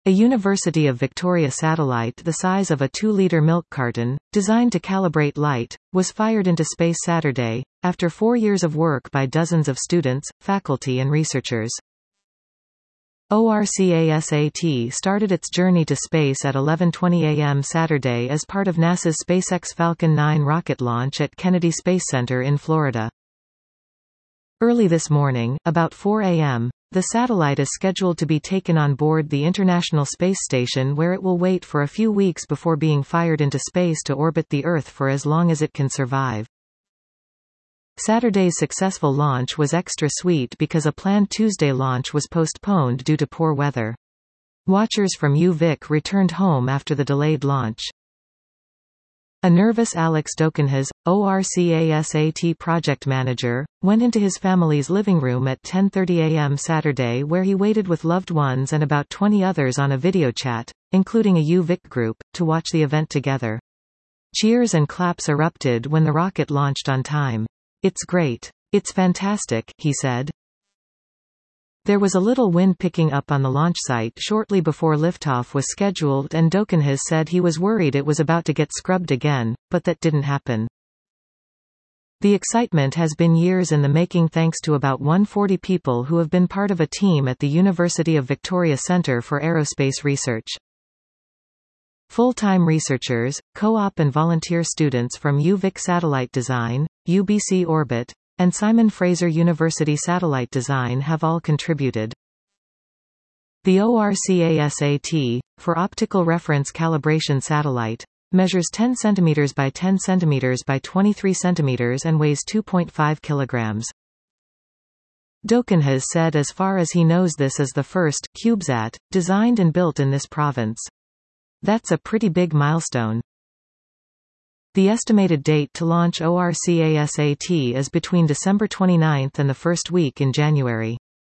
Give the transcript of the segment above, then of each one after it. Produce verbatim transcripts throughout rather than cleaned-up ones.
A University of Victoria satellite the size of a two-liter milk carton, designed to calibrate light, was fired into space Saturday, after four years of work by dozens of students, faculty and researchers. ORCASAT started its journey to space at eleven twenty a m Saturday as part of NASA's SpaceX Falcon nine rocket launch at Kennedy Space Center in Florida. Early this morning, about four a m, the satellite is scheduled to be taken on board the International Space Station, where it will wait for a few weeks before being fired into space to orbit the Earth for as long as it can survive. Saturday's successful launch was extra sweet because a planned Tuesday launch was postponed due to poor weather. Watchers from U Vic returned home after the delayed launch. A nervous Alex Dokenhas, ORCASAT project manager, went into his family's living room at ten thirty a m Saturday, where he waited with loved ones and about twenty others on a video chat, including a U Vic group, to watch the event together. Cheers and claps erupted when the rocket launched on time. "It's great. It's fantastic," he said. There was a little wind picking up on the launch site shortly before liftoff was scheduled, and Dokenhas said he was worried it was about to get scrubbed again, but that didn't happen. The excitement has been years in the making thanks to about one hundred forty people who have been part of a team at the University of Victoria Centre for Aerospace Research. Full-time researchers, co-op and volunteer students from U Vic Satellite Design, U B C Orbit, and Simon Fraser University Satellite Design have all contributed. The ORCASAT, for Optical Reference Calibration Satellite, measures ten centimeters by ten centimeters by twenty-three centimeters and weighs two point five kilograms. Dokenhas said as far as he knows this is the first CubeSat designed and built in this province. That's a pretty big milestone. The estimated date to launch ORCASAT is between December twenty-ninth and the first week in January.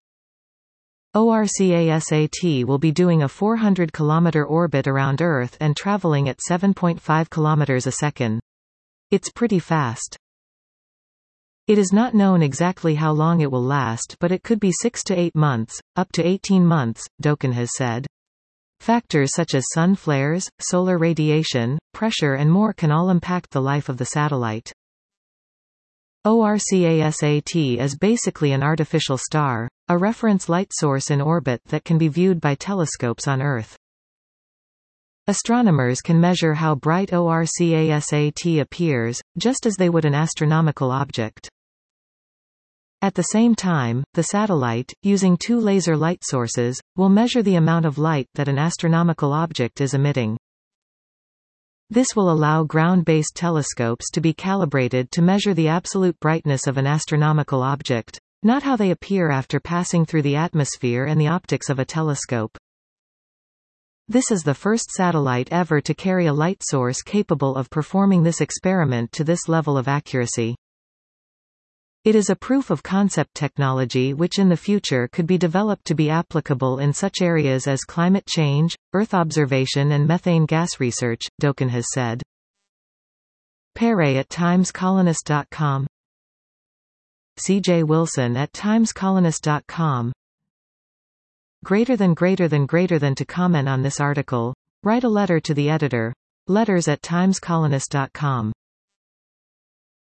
ORCASAT will be doing a four hundred kilometer orbit around Earth and traveling at seven point five kilometers a second. It's pretty fast. It is not known exactly how long it will last, but it could be six to eight months, up to eighteen months, Dokenhas said. Factors such as sun flares, solar radiation, pressure and more can all impact the life of the satellite. ORCASAT is basically an artificial star, a reference light source in orbit that can be viewed by telescopes on Earth. Astronomers can measure how bright ORCASAT appears, just as they would an astronomical object. At the same time, the satellite, using two laser light sources, will measure the amount of light that an astronomical object is emitting. This will allow ground-based telescopes to be calibrated to measure the absolute brightness of an astronomical object, not how they appear after passing through the atmosphere and the optics of a telescope. This is the first satellite ever to carry a light source capable of performing this experiment to this level of accuracy. It is a proof-of-concept technology which in the future could be developed to be applicable in such areas as climate change, Earth observation and methane gas research, Dokenhas said. Perret at times colonist dot com. C J Wilson at times colonist dot com. Greater than greater than greater than to comment on this article, write a letter to the editor. Letters at times colonist dot com.